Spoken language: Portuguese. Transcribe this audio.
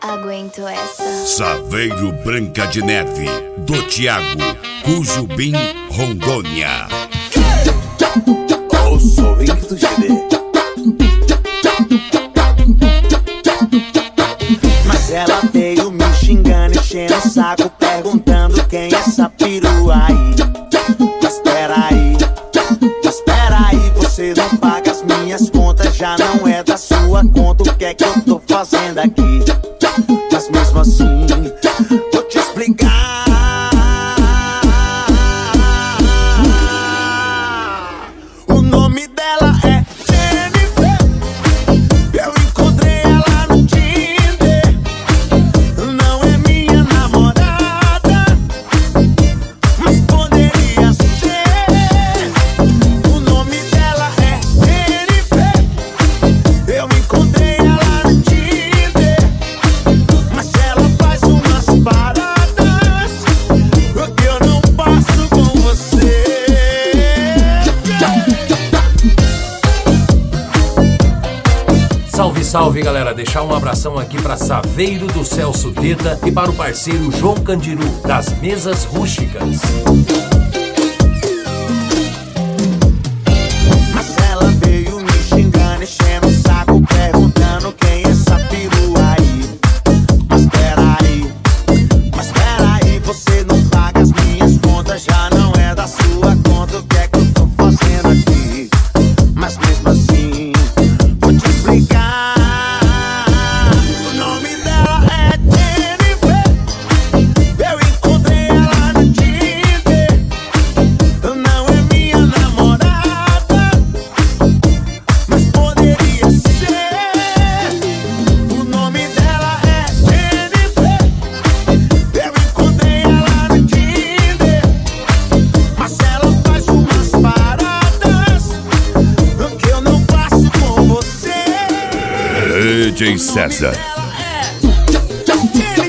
aguento essa. Saveiro Branca de Neve, do Thiago, Cujubim, Rondônia. Eu sou o Henrique do GD. Mas ela veio me xingando, enchendo o saco, perguntando quem é essa perua aí. Mas espera aí, você não paga as minhas contas, já não é da sua conta. O que é que eu tô fazendo aqui? Mas mesmo assim, vou te explicar. O nome dela é Jennifer. Eu encontrei ela no Tinder. Não é minha namorada, mas poderia ser. O nome dela é Jennifer. Eu encontrei ela no Tinder, mas ela faz umas paradas que eu não passo com você. Salve, salve, galera. Deixar um abração aqui pra Saveiro do Celso Teta e para o parceiro João Candiru, das Mesas Rústicas. Mas ela veio me xingando, enchendo o saco, perguntando quem é essa perua aí. Mas espera aí, você não paga as minhas contas, já não é da sua conta. O que é que eu tô fazendo aqui? Mas mesmo assim, vou te explicar. O nome dela é Jennifer. Eu encontrei ela no Tinder. Não é minha namorada, mas poderia ser. O nome dela é Jennifer. Eu encontrei ela no Tinder, mas ela faz umas paradas que eu não faço com você. DJ César. Ela é Jennifer.